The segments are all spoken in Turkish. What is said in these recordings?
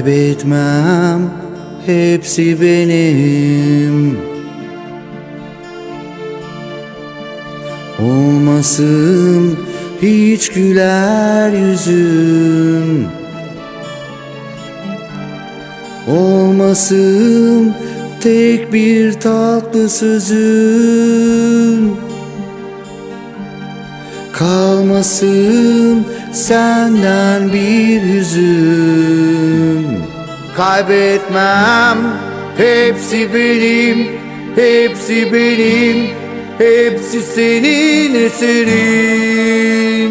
Kaybetmem, hepsi benim. Olmasın hiç güler yüzüm, olmasın tek bir tatlı sözüm, kalmasın senden bir hüzün. Kaybetmem, hepsi benim, hepsi benim, hepsi senin eserin.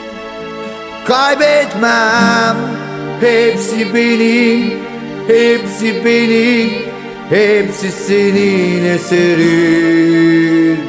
Kaybetmem, hepsi benim, hepsi benim, hepsi senin eserin.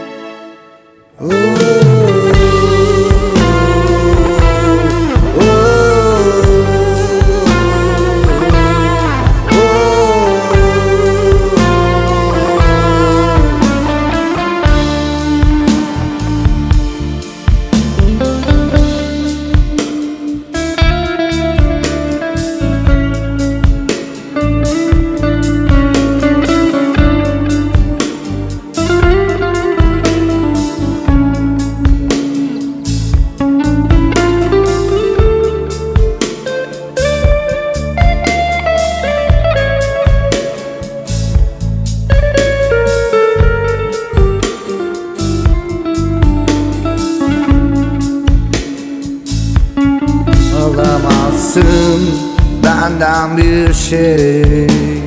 Alamazsın benden bir şey,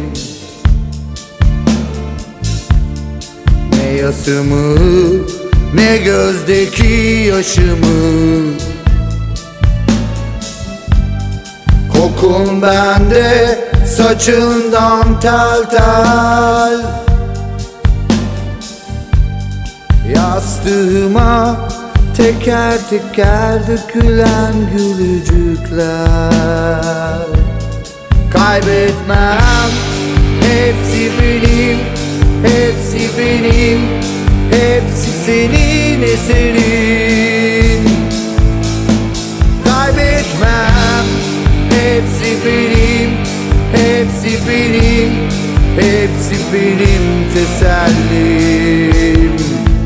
ne yasımı ne gözdeki yaşımı. Kokun bende, saçından tel tel, yastığıma teker teker dökülen gülücükler. Kaybetmem, hepsi benim, hepsi benim, hepsi senin eserin. Kaybetmem, hepsi benim, hepsi benim, hepsi benim tesellim.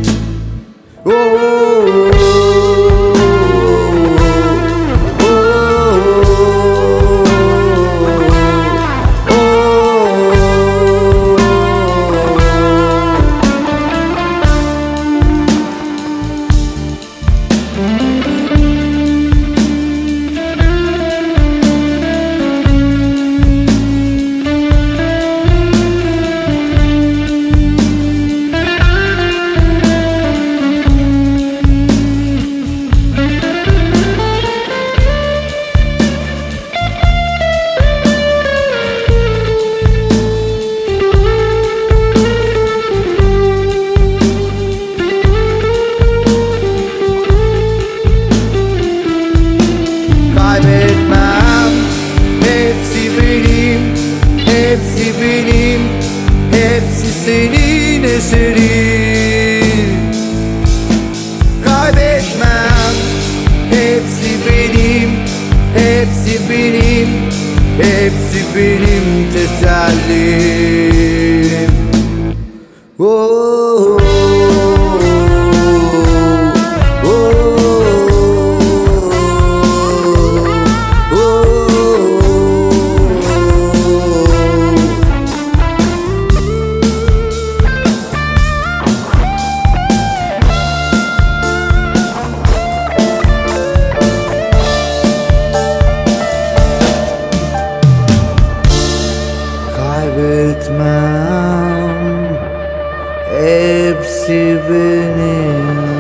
Kaybetmem, hepsi benim, hepsi benim, hepsi senin eserin. Kaybetmem, hepsi benim, hepsi benim, hepsi benim tesellim. Kaybetmem, hepsi benim.